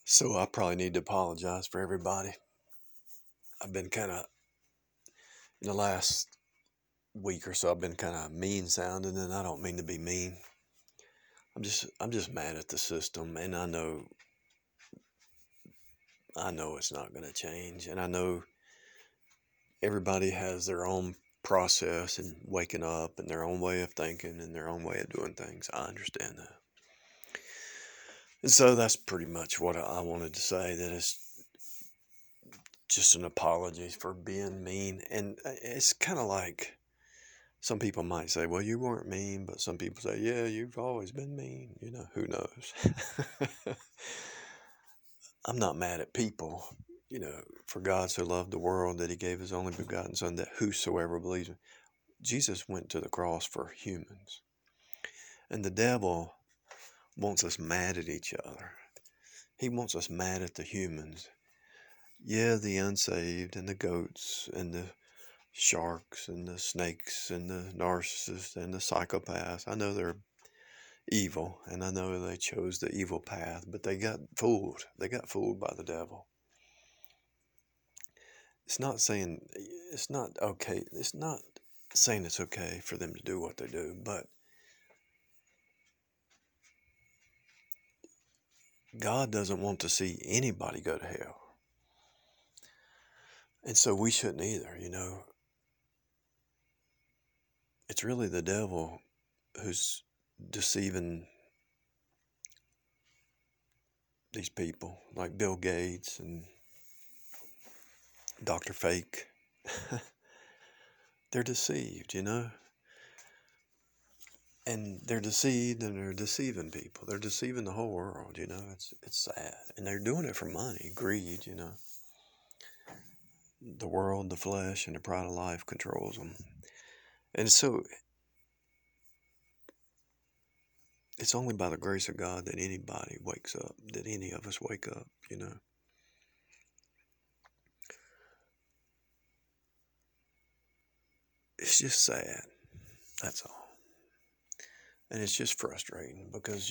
So I probably need to apologize for everybody. I've been kind of in the last week or so. I've been kind of mean sounding, and I don't mean to be mean. I'm just mad at the system, and I know it's not going to change, and I know everybody has their own process and waking up and their own way of thinking and their own way of doing things. I understand that, and so that's pretty much what I wanted to say. That it's just an apology for being mean, and it's kind of like. Some people might say, well, you weren't mean, but some people say, yeah, you've always been mean. Who knows? I'm not mad at people. For God so loved the world that he gave his only begotten Son, that whosoever believes him. Jesus went to the cross for humans. And the devil wants us mad at each other. He wants us mad at the humans. Yeah, the unsaved and the goats and the sharks and the snakes and the narcissists and the psychopaths. I know they're evil, and I know they chose the evil path, but they got fooled. They got fooled by the devil. It's not saying it's not okay. It's not saying it's okay for them to do what they do, but God doesn't want to see anybody go to hell. And so we shouldn't either. It's really the devil who's deceiving these people like Bill Gates and Dr. Fake. They're deceived. And they're deceived and they're deceiving people. They're deceiving the whole world. It's sad. And they're doing it for money, greed. The world, the flesh, and the pride of life controls them. And so it's only by the grace of God that anybody wakes up, that any of us wake up. It's just sad. That's all. And it's just frustrating because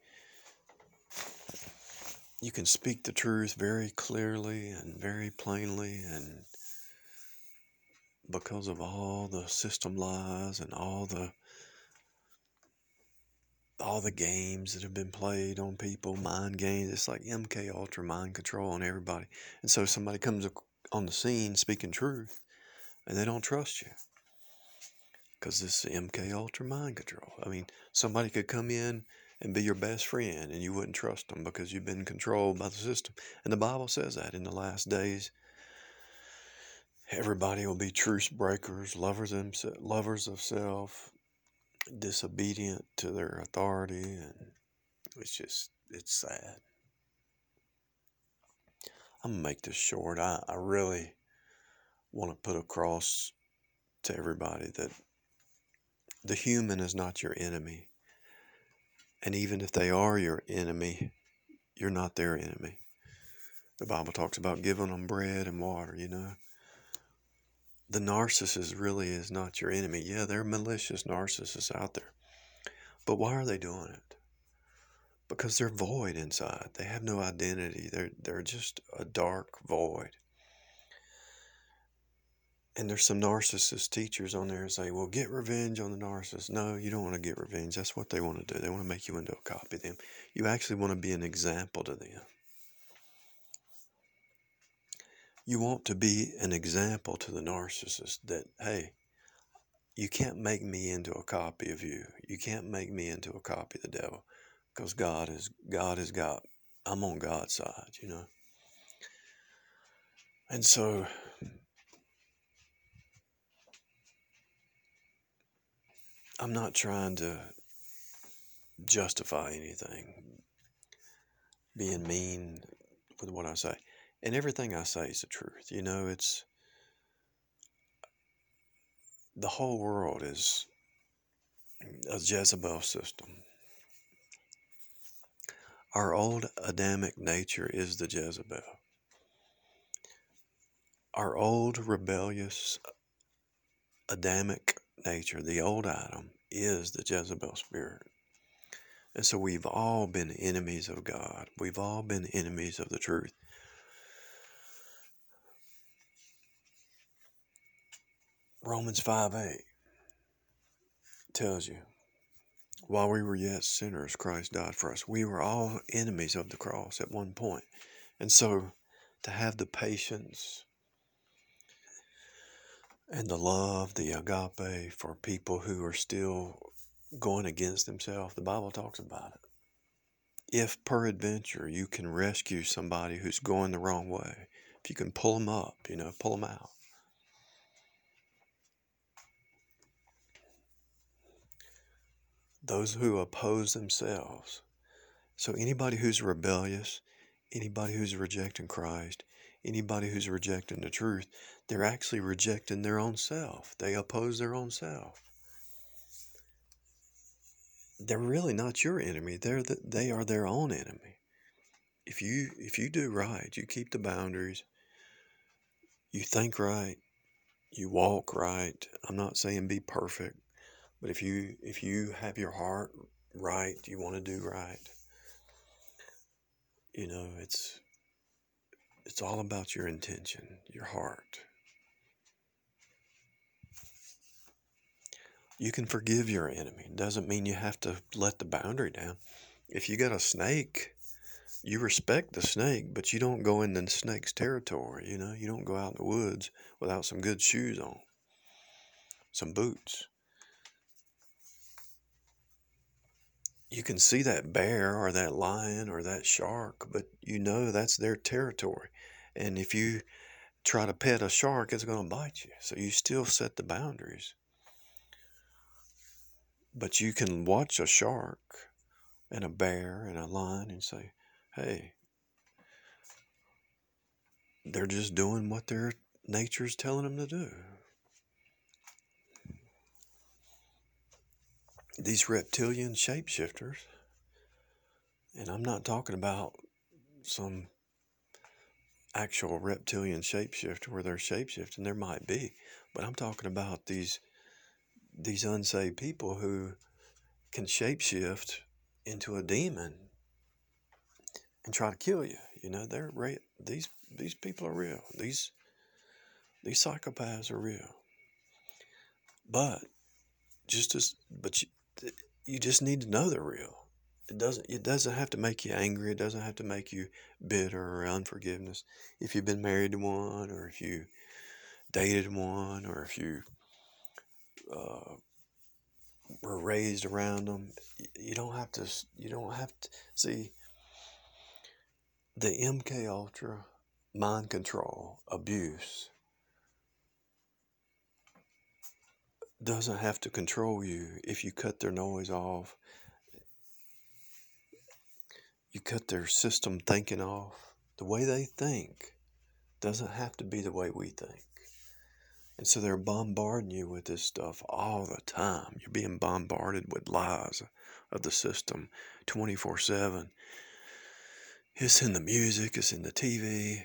you can speak the truth very clearly and very plainly, and because of all the system lies and all the games that have been played on people, mind games. It's like MK Ultra mind control on everybody. And so somebody comes on the scene speaking truth, and they don't trust you because this is MK Ultra mind control. I mean, somebody could come in and be your best friend, and you wouldn't trust them because you've been controlled by the system. And the Bible says that in the last days, everybody will be truce breakers, lovers of self, disobedient to their authority, and it's sad. I'm gonna make this short. I really want to put across to everybody that the human is not your enemy. And even if they are your enemy, you're not their enemy. The Bible talks about giving them bread and water. The narcissist really is not your enemy. Yeah, there are malicious narcissists out there. But why are they doing it? Because they're void inside. They have no identity. They're just a dark void. And there's some narcissist teachers on there who say, well, get revenge on the narcissist. No, you don't want to get revenge. That's what they want to do. They want to make you into a copy of them. You actually want to be an example to them. You want to be an example to the narcissist that, hey, you can't make me into a copy of you. You can't make me into a copy of the devil, because I'm on God's side. And so I'm not trying to justify anything, being mean with what I say. And everything I say is the truth. It's the whole world is a Jezebel system. Our old Adamic nature is the Jezebel. Our old rebellious Adamic nature, the old Adam, is the Jezebel spirit. And so we've all been enemies of God. We've all been enemies of the truth. Romans 5:8 tells you, while we were yet sinners, Christ died for us. We were all enemies of the cross at one point. And so to have the patience and the love, the agape for people who are still going against themselves, the Bible talks about it. If peradventure you can rescue somebody who's going the wrong way, if you can pull them up, pull them out. Those who oppose themselves. So anybody who's rebellious, anybody who's rejecting Christ, anybody who's rejecting the truth, they're actually rejecting their own self. They oppose their own self. They're really not your enemy. They are their own enemy. If you do right, you keep the boundaries, you think right, you walk right. I'm not saying be perfect, but if you have your heart right, you want to do right. It's all about your intention, your heart. You can forgive your enemy. It doesn't mean you have to let the boundary down. If you got a snake, you respect the snake, but you don't go in the snake's territory. You don't go out in the woods without some good shoes on, some boots. You can see that bear or that lion or that shark, but that's their territory. And if you try to pet a shark, it's going to bite you. So you still set the boundaries. But you can watch a shark and a bear and a lion and say, hey, they're just doing what their nature's telling them to do. These reptilian shapeshifters, and I'm not talking about some actual reptilian shapeshifter where they're shapeshifting. There might be, but I'm talking about these unsaved people who can shapeshift into a demon and try to kill you. They're these people are real. These psychopaths are real. But you just need to know they're real. It doesn't have to make you angry. It doesn't have to make you bitter or unforgiveness. If you've been married to one, or if you dated one, or if you were raised around them, you don't have to. See the MK Ultra, mind control, abuse doesn't have to control you if you cut their noise off. You cut their system thinking off. The way they think doesn't have to be the way we think. And so they're bombarding you with this stuff all the time. You're being bombarded with lies of the system 24/7. It's in the music, it's in the TV,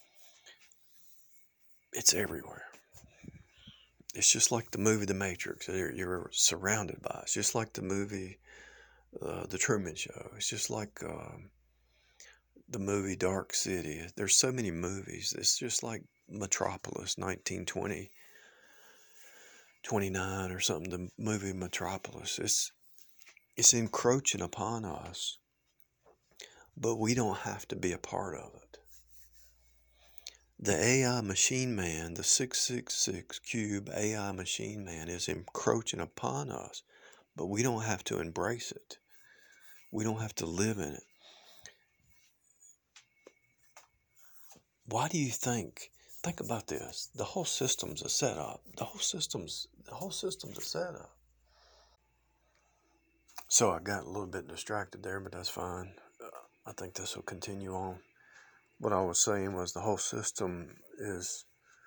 it's everywhere. It's just like the movie The Matrix. You're surrounded by it. It's just like the movie The Truman Show. It's just like the movie Dark City. There's so many movies. It's just like Metropolis, 1920. 29 or something, the movie Metropolis. It's encroaching upon us, but we don't have to be a part of it. The AI machine man, the 666 cube AI machine man is encroaching upon us, but we don't have to embrace it. We don't have to live in it. Why do you think about this? The whole system's a setup. The whole system's a setup. So I got a little bit distracted there, but that's fine. I think this will continue on. What I was saying was the whole system is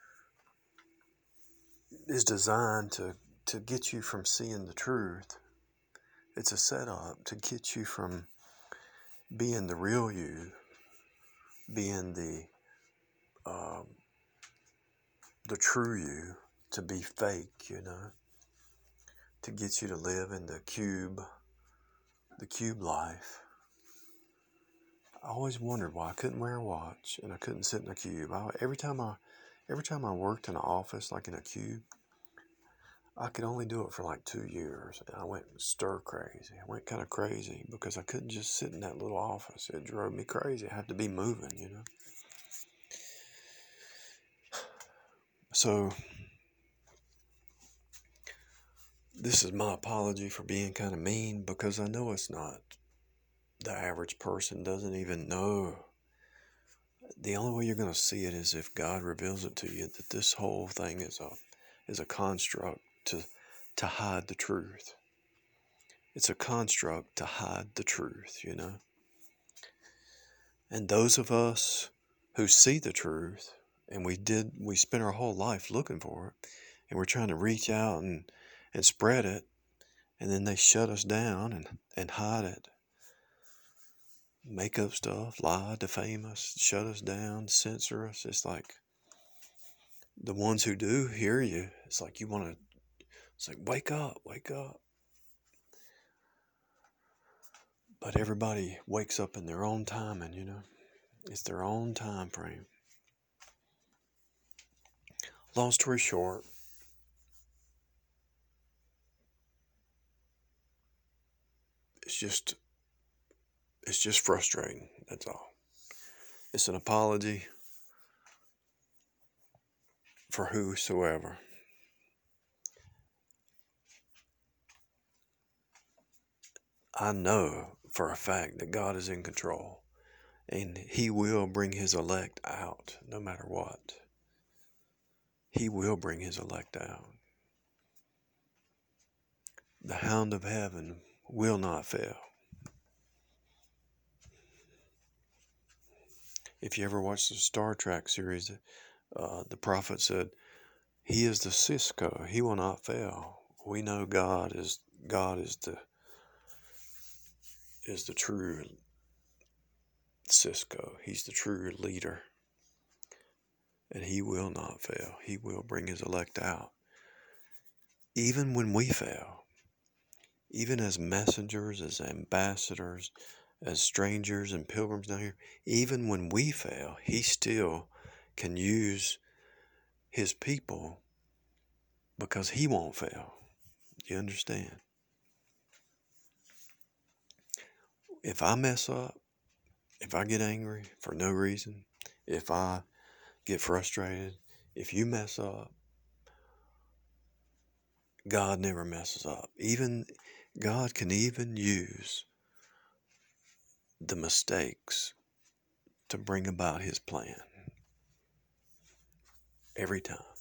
designed to get you from seeing the truth. It's a setup to get you from being the real you, being the true you, to be fake, to get you to live in the cube the cube life, I always wondered why I couldn't wear a watch and I couldn't sit in a cube. Every time I worked in an office, like in a cube, I could only do it for like 2 years, and I went stir crazy. I went kind of crazy because I couldn't just sit in that little office. It drove me crazy. I had to be moving, you know. So this is my apology for being kind of mean, because I know it's not. The average person doesn't even know. The only way you're going to see it is if God reveals it to you, that this whole thing is a construct to hide the truth. It's a construct to hide the truth, you know. And those of us who see the truth, and we spend our whole life looking for it, and we're trying to reach out and spread it, and then they shut us down and hide it. Make up stuff, lie, defame us, shut us down, censor us. It's like the ones who do hear you, it's like it's like, wake up, wake up. But everybody wakes up in their own timing, you know. It's their own time frame. Long story short, it's just frustrating. That's all. It's an apology for whosoever. I know for a fact that God is in control, and He will bring His elect out no matter what. He will bring His elect out. The hound of heaven will not fail. If you ever watched the Star Trek series, the prophet said, He is the Cisco. He will not fail. We know God is the true Cisco. He's the true leader. And He will not fail. He will bring His elect out. Even when we fail, even as messengers, as ambassadors, as strangers and pilgrims down here, even when we fail, He still can use His people, because He won't fail. You understand? If I mess up, if I get angry for no reason, if I get frustrated, if you mess up, God never messes up. God can even use the mistakes to bring about His plan every time.